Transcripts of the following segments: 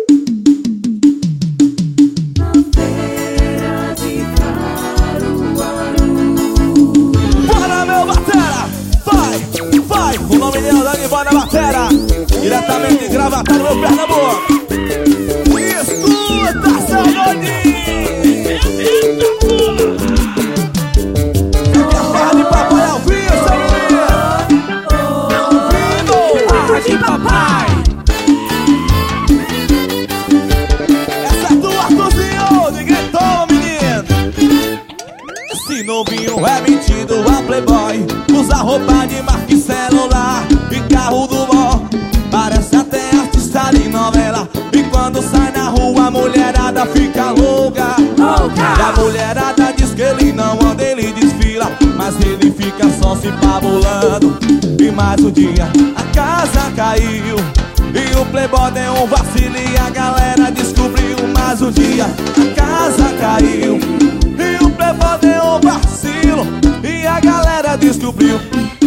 Bora, meu batera! Vai, vai! O nome dele é Dani, bora, batera! Diretamente de Gravatá, no meu Pernambuco. Escuta, Salodinho! Você quer farra de papai ao vivo, Salodinho? Ao vivo! Farra de papai! Essa é do Arthurzinho, ninguém toma, menino! Esse novinho é metido a playboy, usa roupa de marca e celular e carro do mó. Parece até artista de novela. E quando sai na rua a mulherada fica louca. E a mulherada diz que ele não anda, ele desfila, mas ele fica só se pabulando. E mais um dia a casa caiu e o playboy deu um vacilo e a galera descobriu. Mais um dia a casa caiu e o playboy deu um vacilo e a galera descobriu.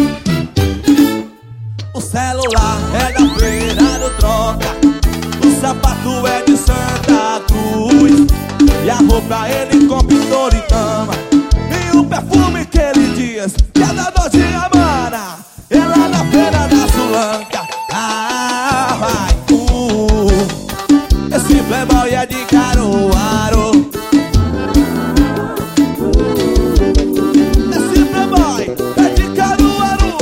O celular é da feira do troca, o sapato é de Santa Cruz e a roupa ele compra em Toritama. E o perfume que ele diz que é da Dolce & Gabbana, é lá na feira da Sulanca. Ah, vai, esse playboy é de Caruaru. Esse playboy é de Caruaru.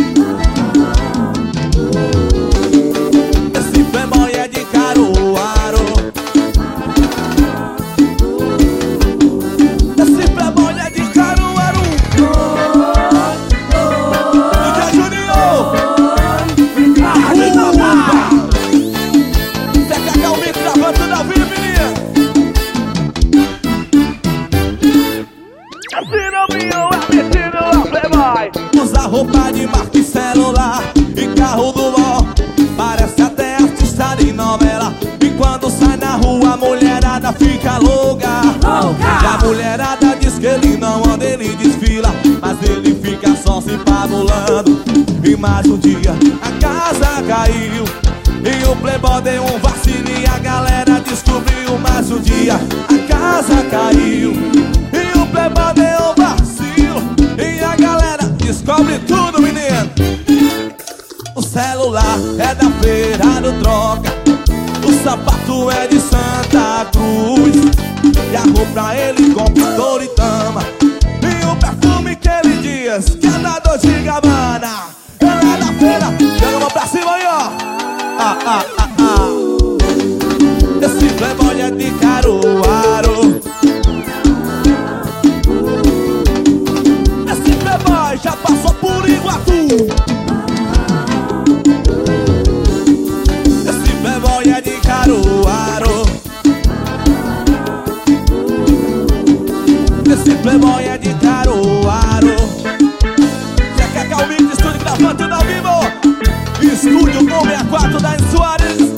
Esse playboy é de Caruaru. Esse playboy é de Caruaru. DJ Juninho, você quer que eu me gravando tudo ao vivo, menino? Esse novinho é metido a playboy, usa roupa de marca e celular e carro do mó. Parece até artista de novela. E quando sai na rua a mulherada fica louca. E a mulherada diz que ele não anda, ele desfila, mas ele fica só se pabulando. E mais um dia a casa caiu e o playboy deu um vacilo e a galera descobriu. Mais um dia a casa caiu e o playboy deu um vacilo e a galera descobre tudo, menino. O celular é da feira do troca, o sapato é de Santa Cruz e a roupa ele compra em Toritama. E o perfume que ele diz que é da Dolce & Gabbana, é lá da feira. Joga a mão pra cima aí, ó. Esse playboy é de Caruaru. Esse playboy já passou por Iguatu. Esse playboy é de Caruaru. Esse playboy é de Caruaru. Você quer que eu me estúdio gravando tudo ao vivo? Estúdio 164 da Soares.